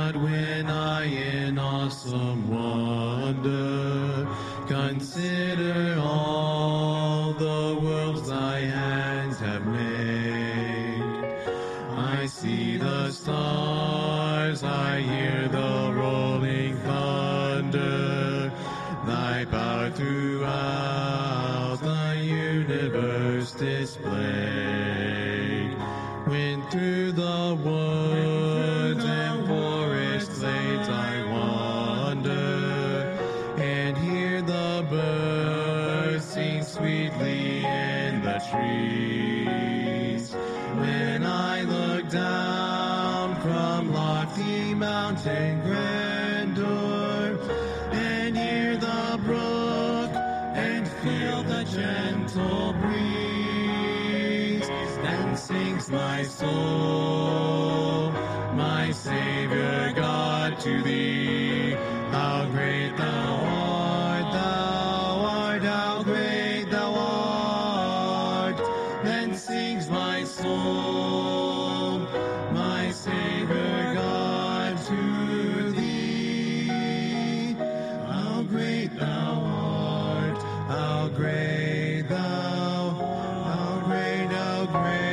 But when I in awesome wonder consider all the worlds thy hands have made, I see the stars, I hear the rolling thunder, thy power throughout the universe displayed. When through the woods and forest glades I wander, and hear the birds sing sweetly in the trees, when I look down from lofty mountain grandeur, and hear the brook, and feel the gentle breeze, then sings my soul, my Savior God, to thee. How great thou art, how great thou art. Then sings my soul, my Savior God, to thee. How great thou art, how great thou, how great thou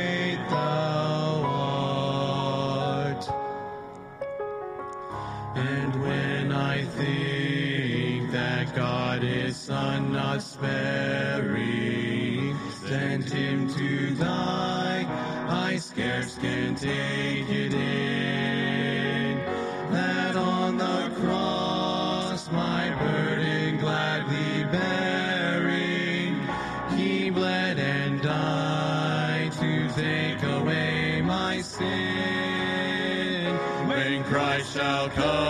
art. And when I think that God his Son not sparing sent him to die, I scarce can take it in, that on the cross my burden gladly bearing, he bled and died to take away my sin. When Christ shall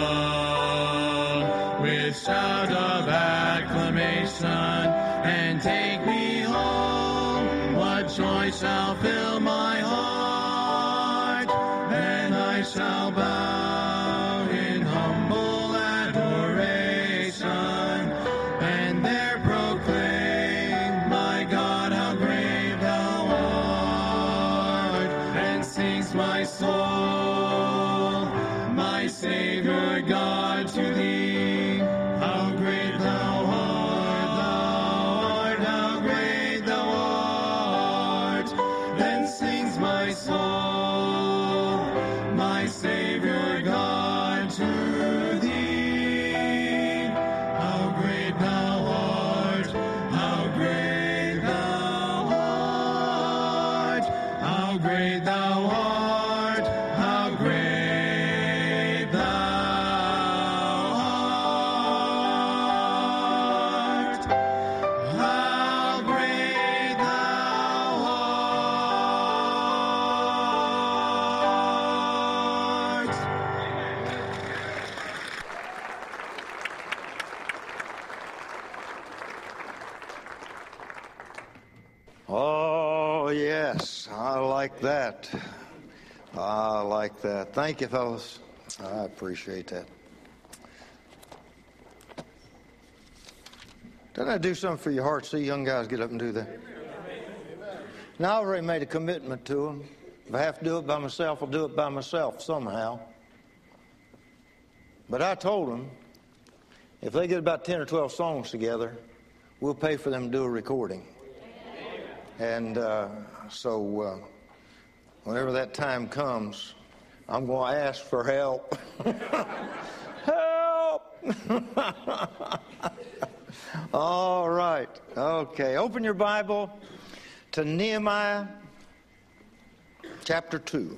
come with shout of acclamation and take me home, what joy shall fill my heart? Then I shall bow in humble adoration, and there proclaim, my God, how great thou art. And sings my soul, my Savior God, to thee. How great thou art, how great thou art. Then sings my soul, my Savior God, to thee. How great thou art, how great thou art, how great thou art, how great thou art, how great thou art. Oh, yes, I like that. I like that. Thank you, fellas. I appreciate that. Doesn't that do something for your heart? See young guys get up and do that. Now, I've already made a commitment to them. If I have to do it by myself, I'll do it by myself somehow. But I told them, if they get about 10 or 12 songs together, we'll pay for them to do a recording. And so whenever that time comes, I'm going to ask for help. Help! All right. Okay. Open your Bible to Nehemiah chapter 2.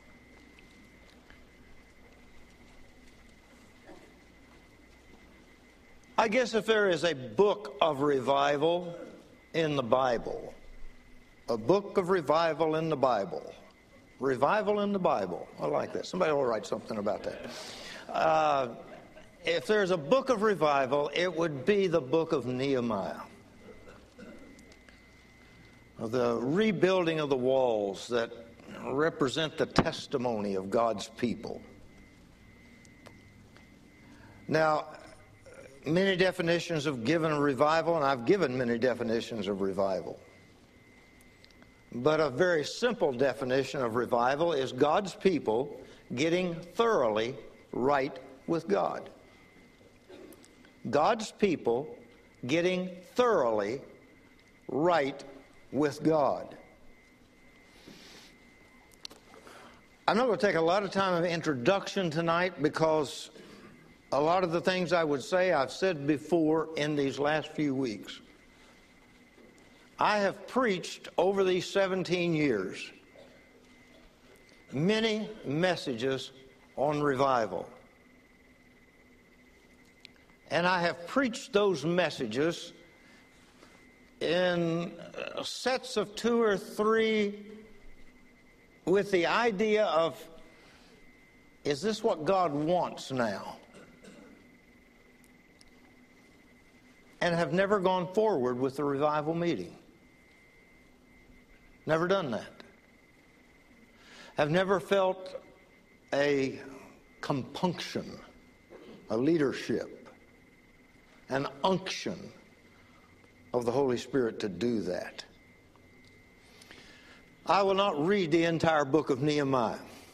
I guess if there is a book of revival in the Bible, a book of revival in the Bible, revival in the Bible, I like that. Somebody will write something about that. If there's a book of revival, it would be the book of Nehemiah. The rebuilding of the walls that represent the testimony of God's people. Now, many definitions have given revival, and I've given many definitions of revival. But a very simple definition of revival is God's people getting thoroughly right with God. God's people getting thoroughly right with God. I'm not going to take a lot of time of introduction tonight because a lot of the things I would say I've said before in these last few weeks. I have preached over these 17 years many messages on revival. And I have preached those messages in sets of 2 or 3 with the idea of, is this what God wants now? And have never gone forward with the revival meeting. Never done that. Have never felt a compunction, a leadership, an unction of the Holy Spirit to do that. I will not read the entire book of Nehemiah.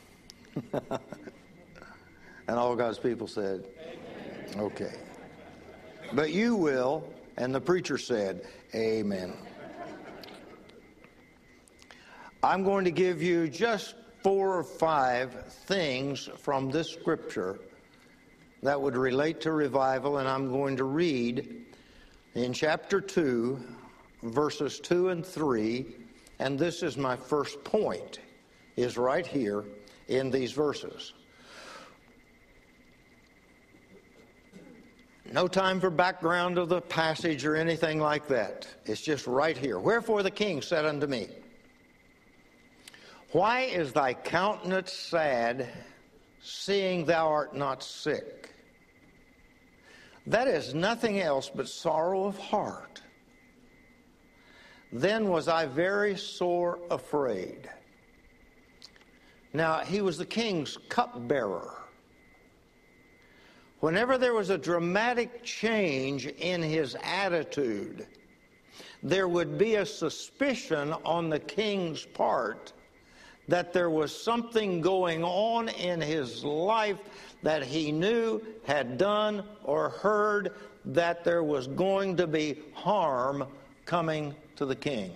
And all God's people said, amen. Okay. But you will, and the preacher said, amen. I'm going to give you just 4 or 5 things from this scripture that would relate to revival, and I'm going to read in chapter 2, verses 2 and 3, and this is my first point, is right here in these verses. No time for background of the passage or anything like that. It's just right here. Wherefore the king said unto me, why is thy countenance sad, seeing thou art not sick? That is nothing else but sorrow of heart. Then was I very sore afraid. Now, he was the king's cupbearer. Whenever there was a dramatic change in his attitude, there would be a suspicion on the king's part that there was something going on in his life that he knew, had done, or heard, that there was going to be harm coming to the king.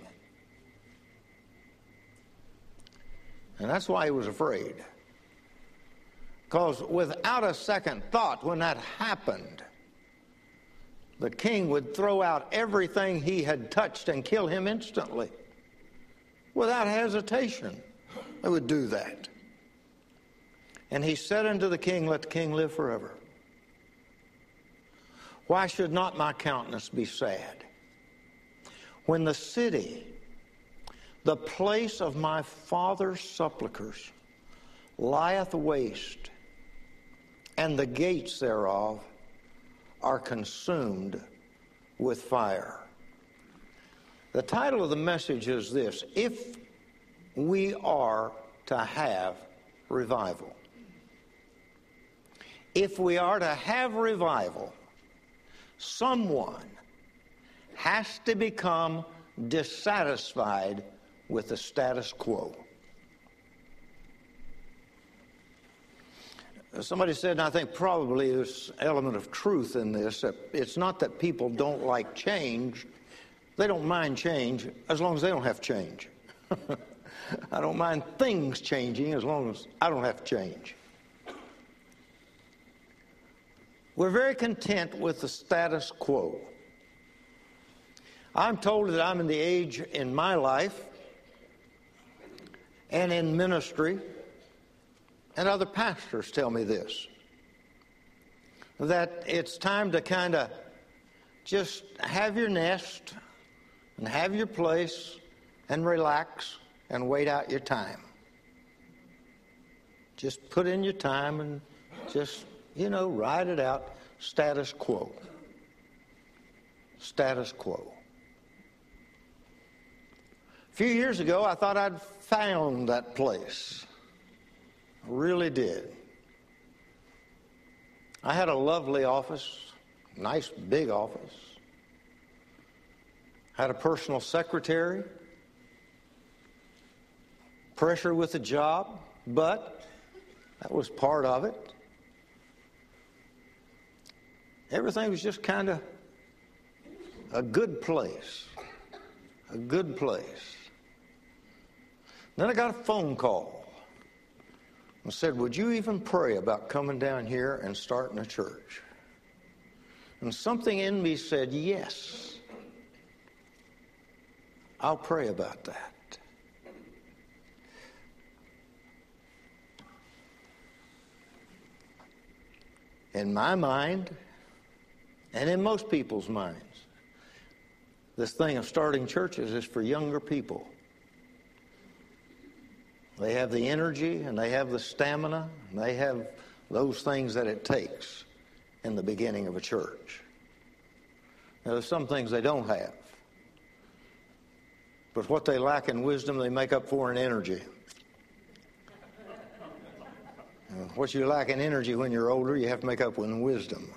And that's why he was afraid. Because without a second thought, when that happened, the king would throw out everything he had touched and kill him instantly. Without hesitation, they would do that. And he said unto the king, let the king live forever. Why should not my countenance be sad? When the city, the place of my father's sepulchres, lieth waste, and the gates thereof are consumed with fire. The title of the message is this: if we are to have revival. If we are to have revival, someone has to become dissatisfied with the status quo. Somebody said, and I think probably there's an element of truth in this, that it's not that people don't like change. They don't mind change as long as they don't have change. I don't mind things changing as long as I don't have to change. We're very content with the status quo. I'm told that I'm in the age in my life and in ministry, and other pastors tell me this, that it's time to kind of just have your nest and have your place and relax and wait out your time. Just put in your time and just, ride it out. Status quo. Status quo. A few years ago, I thought I'd found that place. I really did. I had a lovely office, nice big office. Had a personal secretary. Pressure with the job, but that was part of it. Everything was just kind of a good place. A good place. Then I got a phone call and said, would you even pray about coming down here and starting a church? And something in me said, yes, I'll pray about that. In my mind, and in most people's minds, this thing of starting churches is for younger people. They have the energy and they have the stamina and they have those things that it takes in the beginning of a church. Now, there's some things they don't have. But what they lack in wisdom, they make up for in energy. And what you lack in energy when you're older, you have to make up in wisdom.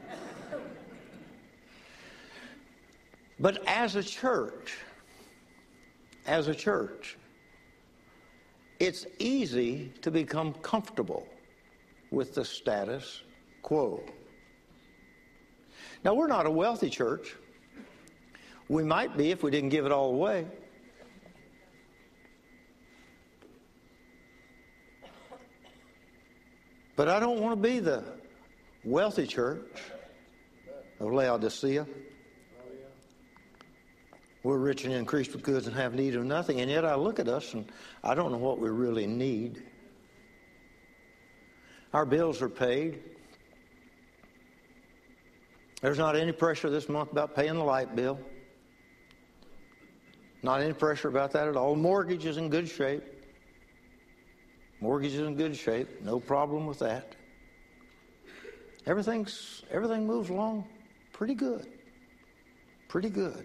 But as a church, it's easy to become comfortable with the status quo. Now, we're not a wealthy church. We might be if we didn't give it all away. But I don't want to be the wealthy church of Laodicea. We're rich and increased with goods and have need of nothing. And yet I look at us and I don't know what we really need. Our bills are paid. There's not any pressure this month about paying the light bill. Not any pressure about that at all. Mortgage is in good shape. Mortgage is in good shape. No problem with that. Everything moves along pretty good. Pretty good.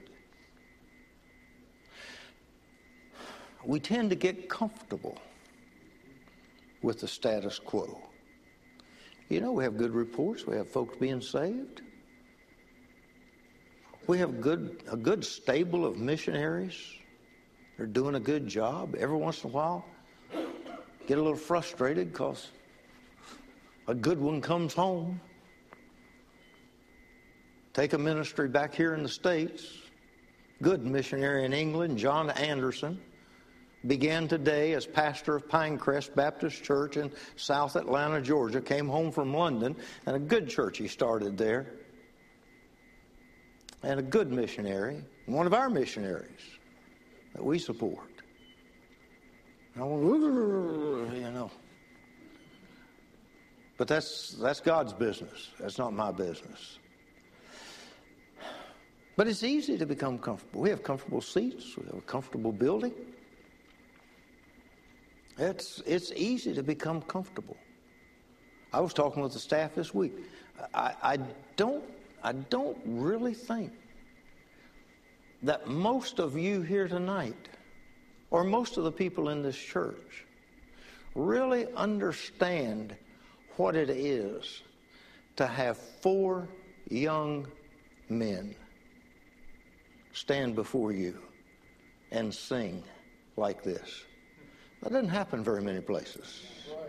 We tend to get comfortable with the status quo. You know, we have good reports. We have folks being saved. We have a good stable of missionaries. They're doing a good job. Every once in a while, get a little frustrated because a good one comes home. Take a ministry back here in the States. Good missionary in England, John Anderson, began today as pastor of Pinecrest Baptist Church in South Atlanta, Georgia. Came home from London, and a good church he started there. And a good missionary, one of our missionaries that we support. You know. But that's God's business. That's not my business. But it's easy to become comfortable. We have comfortable seats. We have a comfortable building. It's easy to become comfortable. I was talking with the staff this week. I don't really think that most of you here tonight, or most of the people in this church, really understand what it is to have 4 young men stand before you and sing like this. That doesn't happen very many places.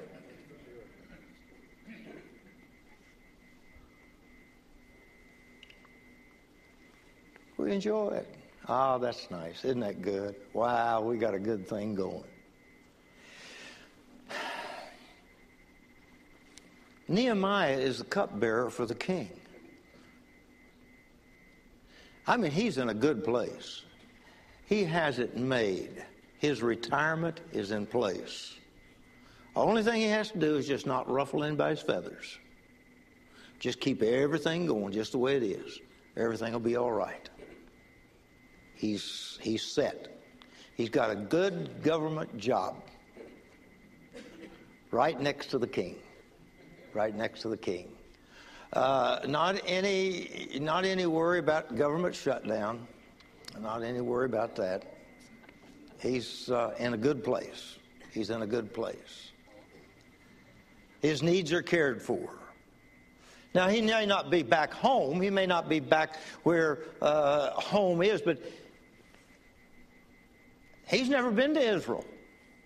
We enjoy it. Oh, that's nice. Isn't that good? Wow, we got a good thing going. Nehemiah is the cupbearer for the king. I mean, he's in a good place. He has it made. His retirement is in place. The only thing he has to do is just not ruffle anybody's feathers. Just keep everything going just the way it is. Everything will be all right. He's set. He's got a good government job right next to the king. Right next to the king. Not any worry about government shutdown. Not any worry about that. He's in a good place. He's in a good place. His needs are cared for. Now, he may not be back home. He may not be back where home is, but he's never been to Israel.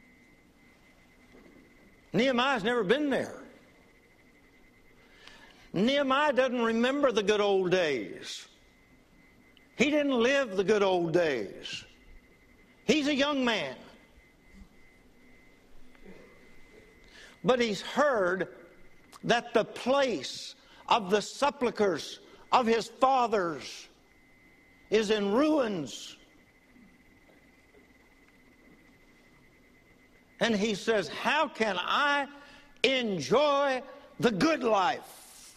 Nehemiah's never been there. Nehemiah doesn't remember the good old days. He didn't live the good old days. He's a young man. But he's heard that the place of the sepulchres of his fathers is in ruins. And he says, how can I enjoy the good life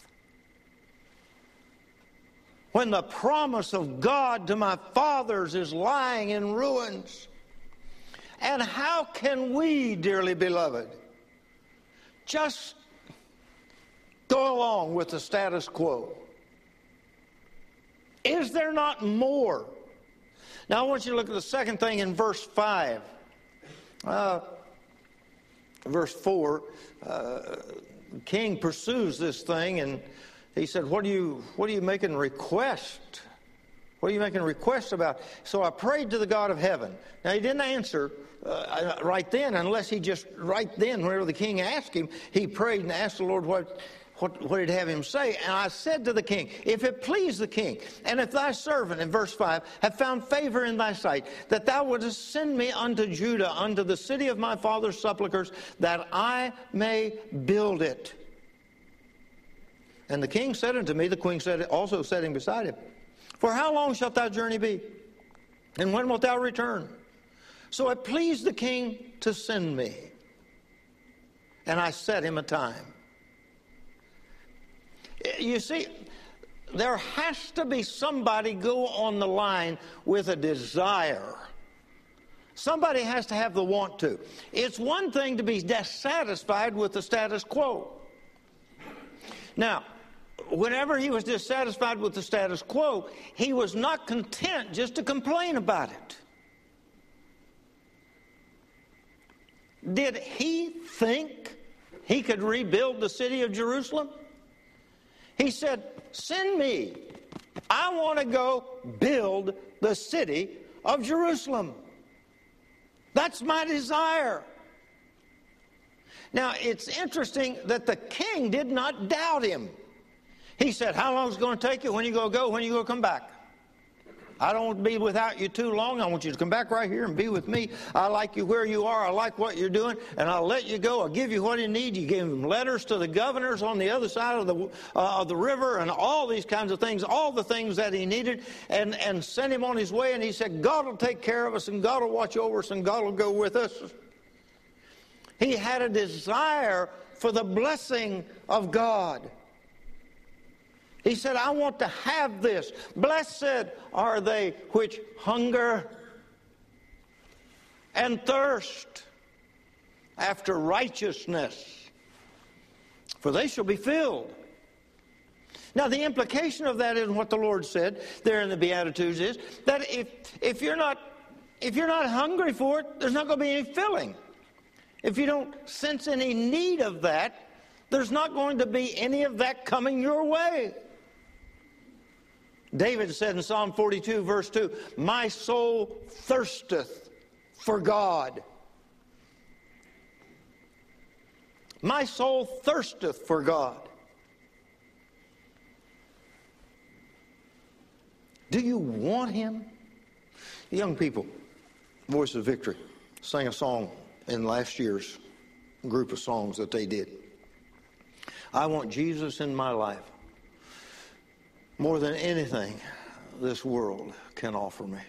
when the promise of God to my fathers is lying in ruins? And how can we, dearly beloved, just go along with the status quo? Is there not more? Now I want you to look at the second thing in verse 5. Verse 4, the king pursues this thing, and he said, what are you making request? What are you making request about? So I prayed to the God of heaven. Now he didn't answer right then, unless he just right then, whenever the king asked him, he prayed and asked the Lord what he'd have him say. And I said to the king, if it please the king, and if thy servant, in verse 5, have found favor in thy sight, that thou wouldest send me unto Judah, unto the city of my father's sepulchres, that I may build it. And the king said unto me, the queen said, also sitting beside him, for how long shalt thy journey be? And when wilt thou return? So it pleased the king to send me. And I set him a time. You see, there has to be somebody go on the line with a desire. Somebody has to have the want to. It's one thing to be dissatisfied with the status quo. Now, whenever he was dissatisfied with the status quo, he was not content just to complain about it. Did he think he could rebuild the city of Jerusalem? He said, send me. I want to go build the city of Jerusalem. That's my desire. Now, it's interesting that the king did not doubt him. He said, how long is it going to take you? When are you going to go? When are you going to come back? I don't want to be without you too long. I want you to come back right here and be with me. I like you where you are. I like what you're doing. And I'll let you go. I'll give you what you need. You gave him letters to the governors on the other side of the river and all these kinds of things, all the things that he needed, and sent him on his way. And he said, God will take care of us, and God will watch over us, and God will go with us. He had a desire for the blessing of God. He said, I want to have this. Blessed are they which hunger and thirst after righteousness, for they shall be filled. Now, the implication of that is what the Lord said there in the Beatitudes is that if you're not hungry for it, there's not going to be any filling. If you don't sense any need of that, there's not going to be any of that coming your way. David said in Psalm 42, verse 2, my soul thirsteth for God. My soul thirsteth for God. Do you want Him? Young people, Voice of Victory sang a song in last year's group of songs that they did. I want Jesus in my life more than anything this world can offer me.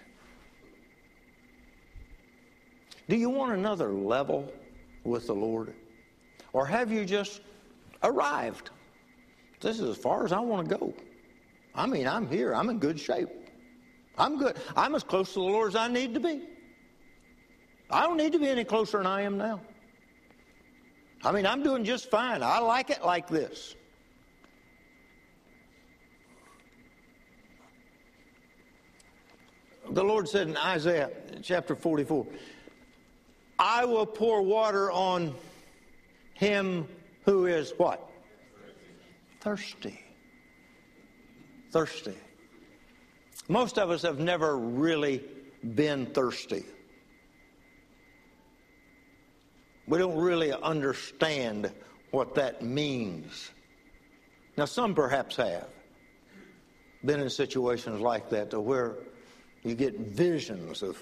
Do you want another level with the Lord? Or have you just arrived? This is as far as I want to go. I mean, I'm here. I'm in good shape. I'm good. I'm as close to the Lord as I need to be. I don't need to be any closer than I am now. I mean, I'm doing just fine. I like it like this. The Lord said in Isaiah chapter 44, I will pour water on him who is what? Thirsty. Thirsty. Most of us have never really been thirsty. We don't really understand what that means. Now, some perhaps have been in situations like that to where you get visions of,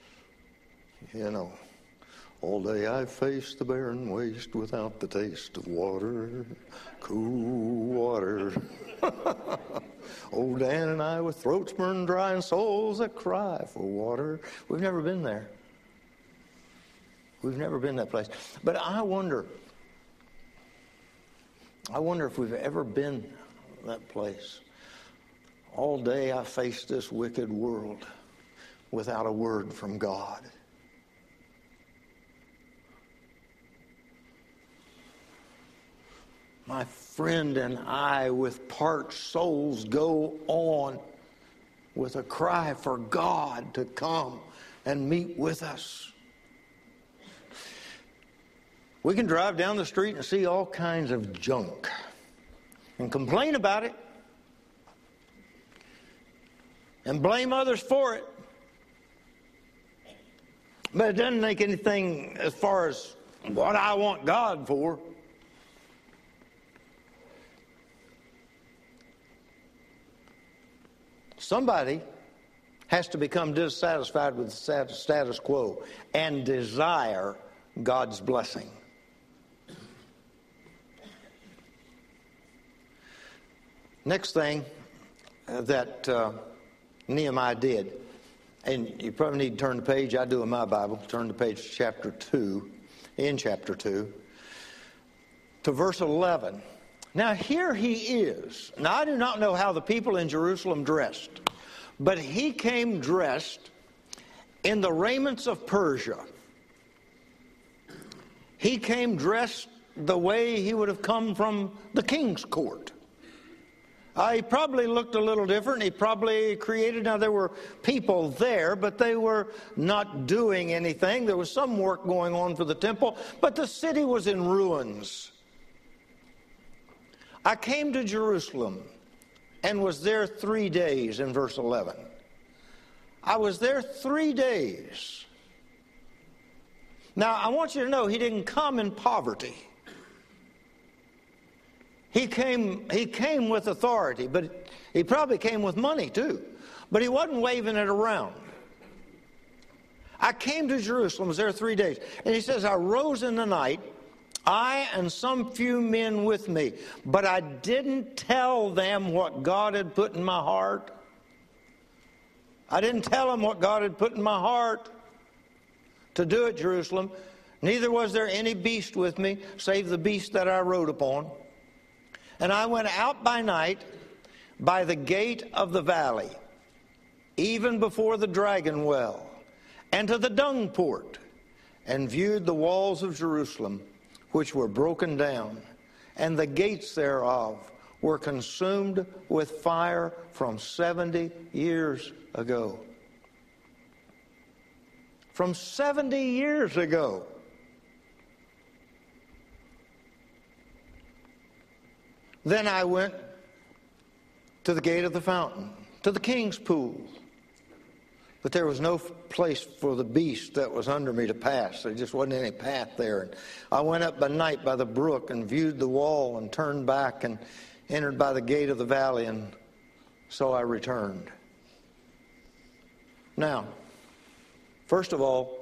all day I faced the barren waste without the taste of water, cool water. Old Dan and I with throats burned dry and souls that cry for water. We've never been there. We've never been that place. But I wonder if we've ever been that place. All day I faced this wicked world without a word from God. My friend and I with parched souls go on with a cry for God to come and meet with us. We can drive down the street and see all kinds of junk and complain about it and blame others for it. But it doesn't make anything as far as what I want God for. Somebody has to become dissatisfied with the status quo and desire God's blessing. Next thing that Nehemiah did, and you probably need to turn the page, I do in my Bible, turn the page to chapter 2, to verse 11. Now here he is. Now I do not know how the people in Jerusalem dressed, but he came dressed in the raiments of Persia. He came dressed the way he would have come from the king's court. He probably looked a little different. He probably created, now there were people there, but they were not doing anything. There was some work going on for the temple, but the city was in ruins. I came to Jerusalem and was there 3 days in verse 11. I was there 3 days. Now, I want you to know he didn't come in poverty. He came with authority, but he probably came with money too. But he wasn't waving it around. I came to Jerusalem, was there 3 days. And he says, I rose in the night, I and some few men with me, but I didn't tell them what God had put in my heart. I didn't tell them what God had put in my heart to do at Jerusalem. Neither was there any beast with me, save the beast that I rode upon. And I went out by night by the gate of the valley, even before the dragon well, and to the dung port, and viewed the walls of Jerusalem, which were broken down, and the gates thereof were consumed with fire from 70 years ago. From 70 years ago. Then I went to the gate of the fountain, to the king's pool. But there was no place for the beast that was under me to pass. There just wasn't any path there. And I went up by night by the brook and viewed the wall and turned back and entered by the gate of the valley, and so I returned. Now, first of all,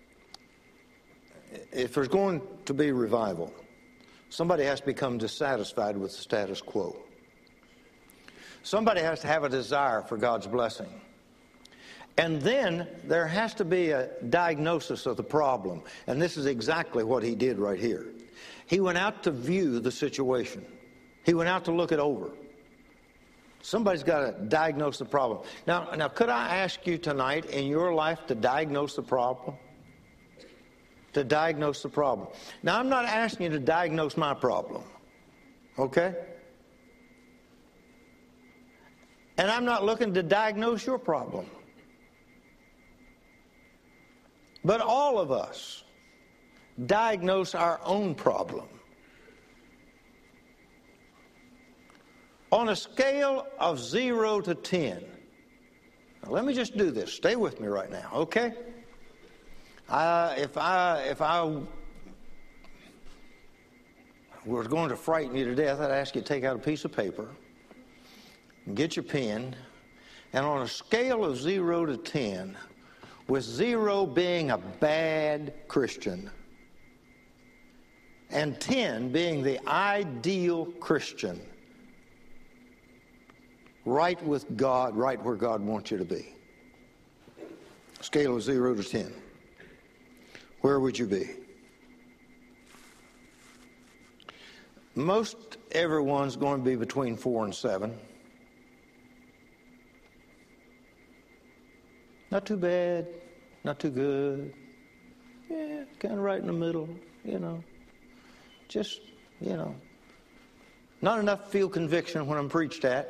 if there's going to be revival, somebody has to become dissatisfied with the status quo. Somebody has to have a desire for God's blessing. And then there has to be a diagnosis of the problem. And this is exactly what he did right here. He went out to view the situation. He went out to look it over. Somebody's got to diagnose the problem. Now, could I ask you tonight in your life to diagnose the problem? To diagnose the problem. Now, I'm not asking you to diagnose my problem. Okay? And I'm not looking to diagnose your problem. But all of us diagnose our own problem. On a scale of 0 to 10. Now, let me just do this. Stay with me right now, okay? If I was going to frighten you to death, I'd ask you to take out a piece of paper and get your pen, and on a scale of 0 to 10, with 0 being a bad Christian and 10 being the ideal Christian, right with God, right where God wants you to be. Scale of 0 to 10. Where would you be? Most everyone's going to be between 4 and 7. Not too bad, not too good. Yeah, kind of right in the middle, you know. Just, you know. Not enough to feel conviction when I'm preached at.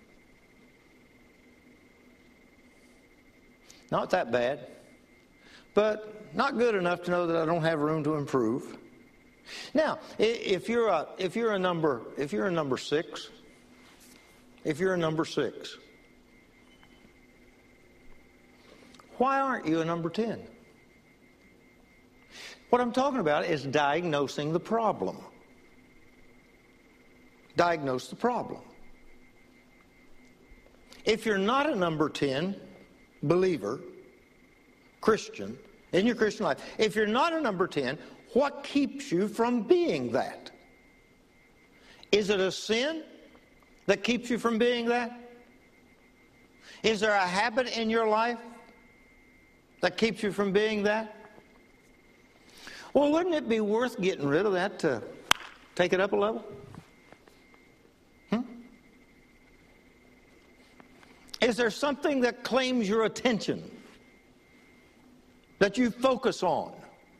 Not that bad. But not good enough to know that I don't have room to improve. Now, if you're a number 6, why aren't you a number 10? What I'm talking about is diagnosing the problem. Diagnose the problem. If you're not a number 10 believer, Christian, in your Christian life, if you're not a number 10, what keeps you from being that? Is it a sin that keeps you from being that? Is there a habit in your life that keeps you from being that? Well, wouldn't it be worth getting rid of that to take it up a level? Is there something that claims your attention, that you focus on,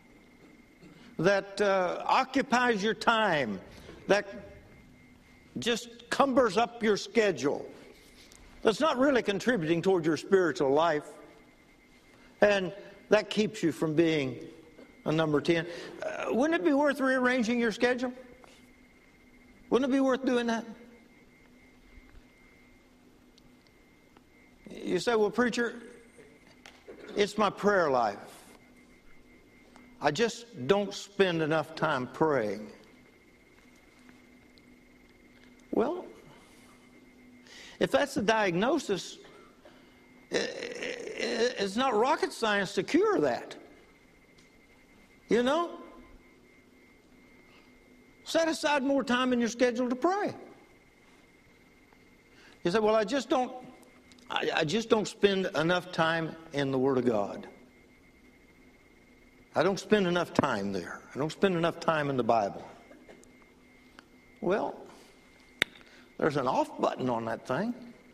that occupies your time, that just cumbers up your schedule, that's not really contributing toward your spiritual life, and that keeps you from being a number 10? Wouldn't it be worth rearranging your schedule? Wouldn't it be worth doing that? You say, well, preacher, it's my prayer life. I just don't spend enough time praying. Well, if that's the diagnosis, it's not rocket science to cure that. You know? Set aside more time in your schedule to pray. You say, well, I just don't spend enough time in the Word of God. I don't spend enough time there. I don't spend enough time in the Bible. Well, there's an off button on that thing.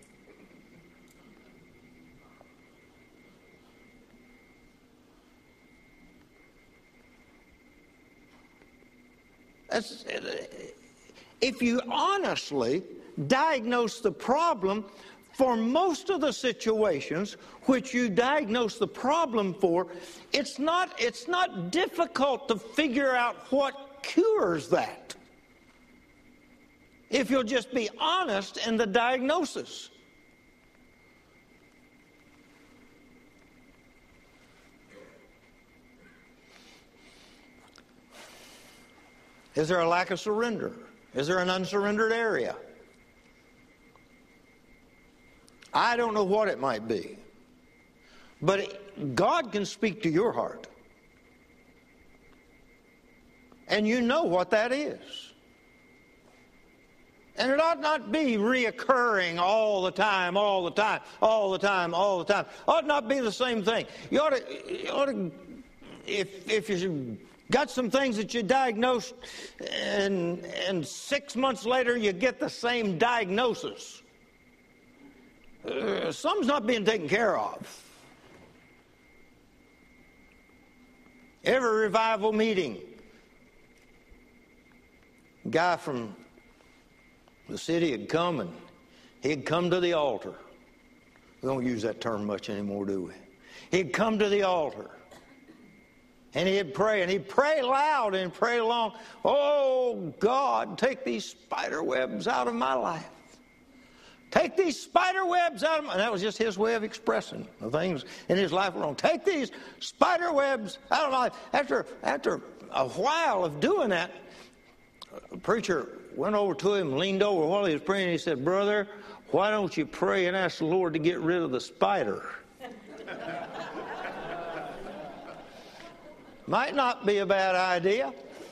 If you honestly diagnose the problem, for most of the situations which you diagnose the problem for, it's not difficult to figure out what cures that, if you'll just be honest in the diagnosis. Is there a lack of surrender? Is there an unsurrendered area? I don't know what it might be. But God can speak to your heart. And you know what that is. And it ought not be reoccurring all the time. It ought not be the same thing. You ought to if you got some things that you diagnosed and 6 months later you get the same diagnosis, something's not being taken care of. Every revival meeting, a guy from the city had come and he'd come to the altar. We don't use that term much anymore, do we? He'd come to the altar and he'd pray, and he'd pray loud and pray long. Oh, God, take these spider webs out of my life. Take these spider webs out of my... And that was just his way of expressing the things in his life wrong. Take these spider webs out of my life. After a while of doing that, a preacher went over to him, leaned over while he was praying, and he said, "Brother, why don't you pray and ask the Lord to get rid of the spider?" Might not be a bad idea.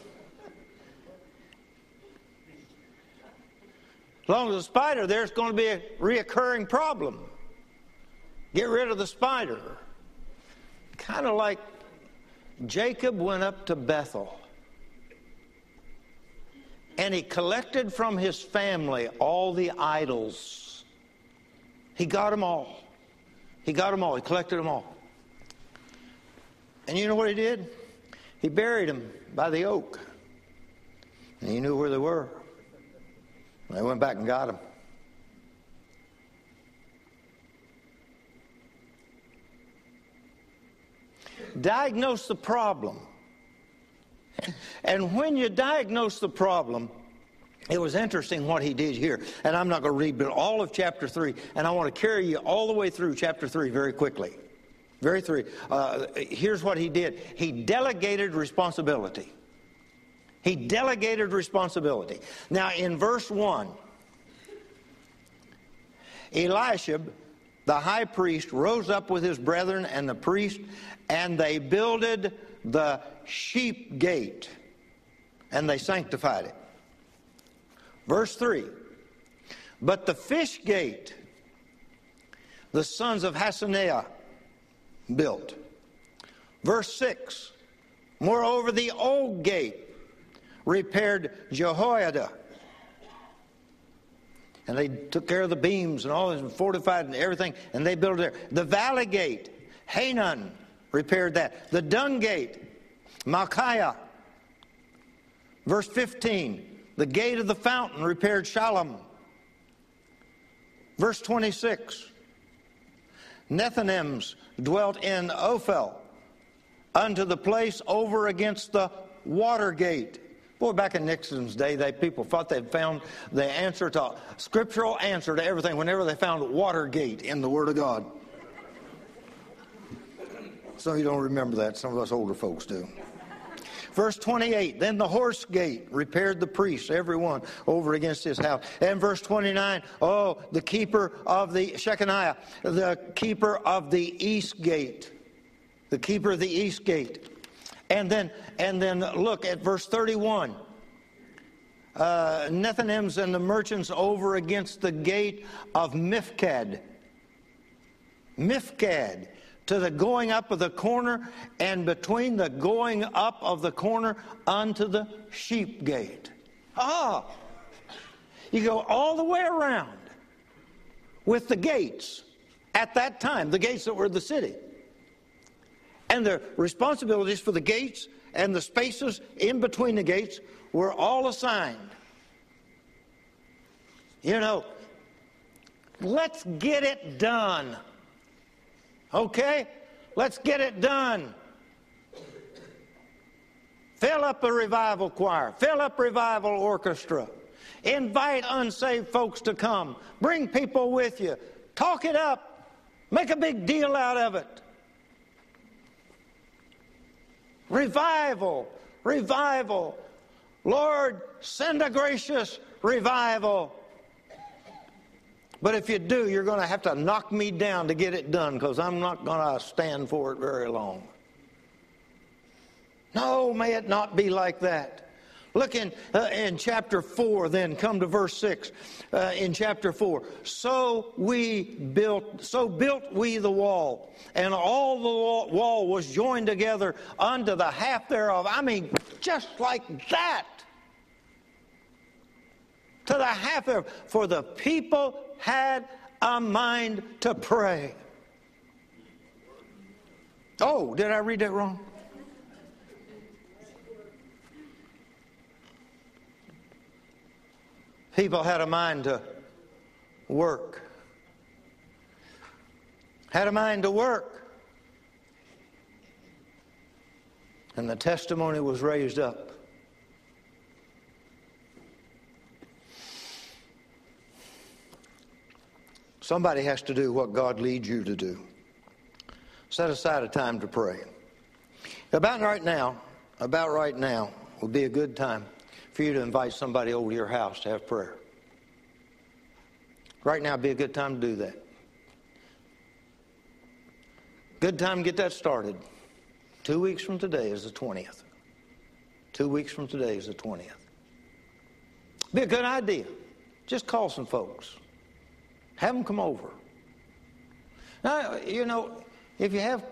As long as the spider, there's going to be a reoccurring problem. Get rid of the spider. Kind of like Jacob went up to Bethel and he collected from his family all the idols. He got them all. He collected them all. And you know what he did? He buried them by the oak. And he knew where they were. And they went back and got them. Diagnose the problem. And when you diagnose the problem, it was interesting what he did here. And I'm not going to read but all of chapter 3. And I want to carry you all the way through chapter 3 very quickly. Here's what he did. He delegated responsibility. Now in verse 1, Eliashib, the high priest, rose up with his brethren and the priest, and they builded the sheep gate, and they sanctified it. Verse 3, but the fish gate, the sons of Hassenaah built. Verse 6, moreover, the old gate repaired Jehoiada. And they took care of the beams and all this, and fortified and everything, and they built it there. The valley gate, Hanun repaired that. The dung gate, Malchiah. Verse 15, the gate of the fountain repaired Shallum. Verse 26, Nethinims dwelt in Ophel unto the place over against the water gate. Boy, back in Nixon's day, people thought they'd found the answer to, scriptural answer to everything whenever they found Watergate in the Word of God. Some of you don't remember that. Some of us older folks do. Verse 28, then the horse gate repaired the priests, everyone over against his house. And verse 29, the keeper of the Shechaniah, the keeper of the east gate. The keeper of the east gate. And then look at verse 31. Nethinims and the merchants over against the gate of Mifkad. Mifkad, to the going up of the corner, and between the going up of the corner unto the sheep gate. You go all the way around with the gates at that time, the gates that were the city. And the responsibilities for the gates and the spaces in between the gates were all assigned. You know, let's get it done. Okay? Let's get it done. Fill up a revival choir. Fill up revival orchestra. Invite unsaved folks to come. Bring people with you. Talk it up. Make a big deal out of it. Revival, revival. Lord, send a gracious revival. But if you do, you're going to have to knock me down to get it done, because I'm not going to stand for it very long. No, may it not be like that. Look in chapter 4, then come to verse 6. In chapter 4, so built we the wall, and all the wall was joined together unto the half thereof. I mean, just like that. To the half thereof. For the people had a mind to pray. Oh, did I read that wrong? People had a mind to work. Had a mind to work. And the testimony was raised up. Somebody has to do what God leads you to do. Set aside a time to pray. About right now would be a good time for you to invite somebody over to your house to have prayer. Right now would be a good time to do that. Good time to get that started. 2 weeks from today is the 20th. 2 weeks from today is the 20th. Be a good idea. Just call some folks. Have them come over. Now, you know, if you have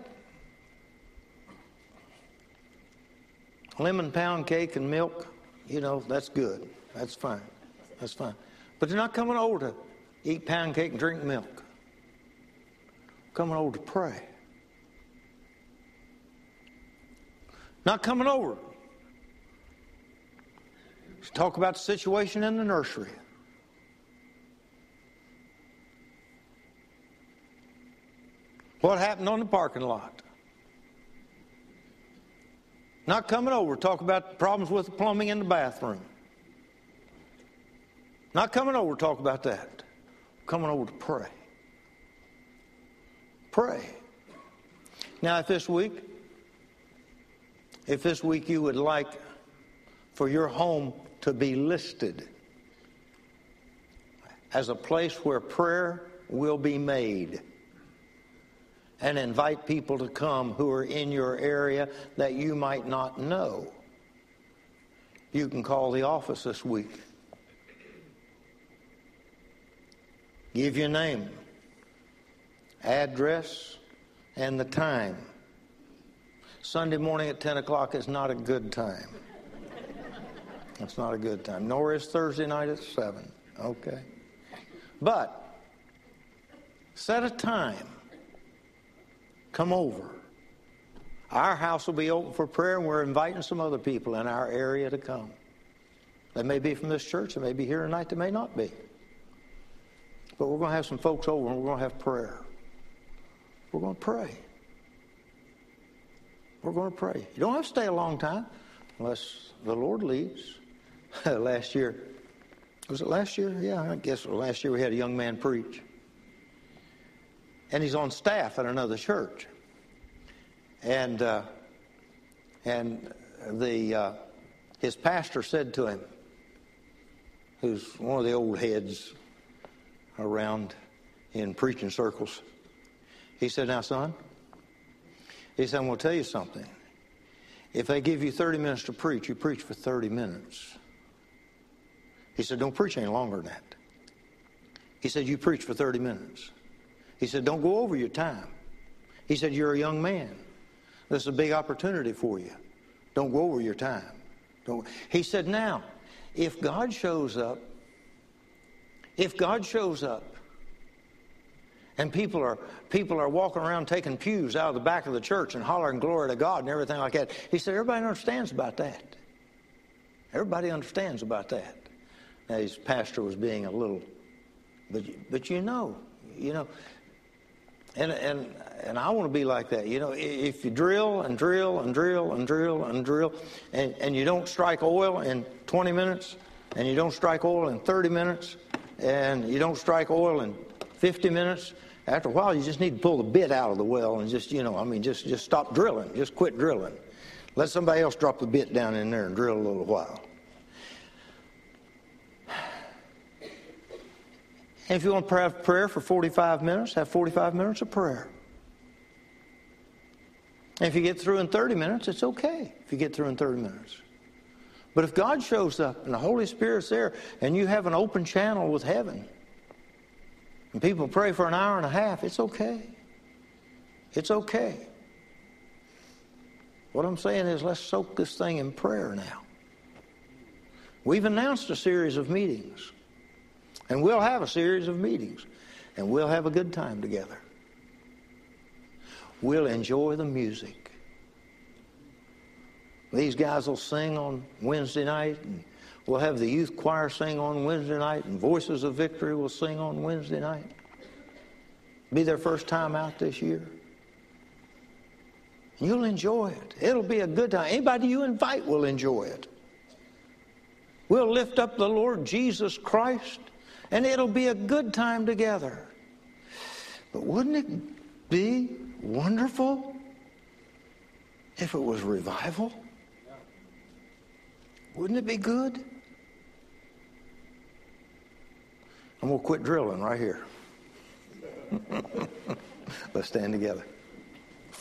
lemon pound cake and milk, you know, that's good. That's fine. That's fine. But they're not coming over to eat pound cake and drink milk. Coming over to pray. Not coming over to talk about the situation in the nursery. What happened on the parking lot. Not coming over to talk about problems with the plumbing in the bathroom. Not coming over to talk about that. Coming over to pray. Pray. Now, if this week you would like for your home to be listed as a place where prayer will be made, and invite people to come who are in your area that you might not know, you can call the office this week. Give your name, address, and the time. Sunday morning at 10 o'clock is not a good time. It's not a good time. Nor is Thursday night at 7. Okay. But set a time. Come over. Our house will be open for prayer, and we're inviting some other people in our area to come. They may be from this church. They may be here tonight. They may not be. But we're going to have some folks over, and we're going to have prayer. We're going to pray. We're going to pray. You don't have to stay a long time unless the Lord leads. Last year, was it last year? Yeah, I guess last year we had a young man preach. And he's on staff at another church. And his pastor said to him, who's one of the old heads around in preaching circles, he said, "Now, son," he said, "I'm going to tell you something. If they give you 30 minutes to preach, you preach for 30 minutes. He said, don't preach any longer than that. He said, you preach for 30 minutes. He said, don't go over your time. He said, you're a young man. This is a big opportunity for you. Don't go over your time. He said, now, if God shows up, and people are walking around taking pews out of the back of the church and hollering glory to God and everything like that, he said, everybody understands about that. Everybody understands about that. Now, his pastor was being a little, but you know, and I want to be like that. You know, if you drill and drill and drill and drill and drill, and you don't strike oil in 20 minutes, and you don't strike oil in 30 minutes, and you don't strike oil in 50 minutes, after a while you just need to pull the bit out of the well and just stop drilling. Just quit drilling. Let somebody else drop the bit down in there and drill a little while. And if you want to have prayer for 45 minutes, have 45 minutes of prayer. And if you get through in 30 minutes, it's okay if you get through in 30 minutes. But if God shows up and the Holy Spirit's there and you have an open channel with heaven, and people pray for an hour and a half, it's okay. It's okay. What I'm saying is, let's soak this thing in prayer now. We've announced a series of meetings. And we'll have a series of meetings. And we'll have a good time together. We'll enjoy the music. These guys will sing on Wednesday night, and we'll have the youth choir sing on Wednesday night, and Voices of Victory will sing on Wednesday night. Be their first time out this year. You'll enjoy it. It'll be a good time. Anybody you invite will enjoy it. We'll lift up the Lord Jesus Christ, and it'll be a good time together. But wouldn't it be wonderful if it was revival? Wouldn't it be good? I'm going to quit drilling right here. Let's stand together.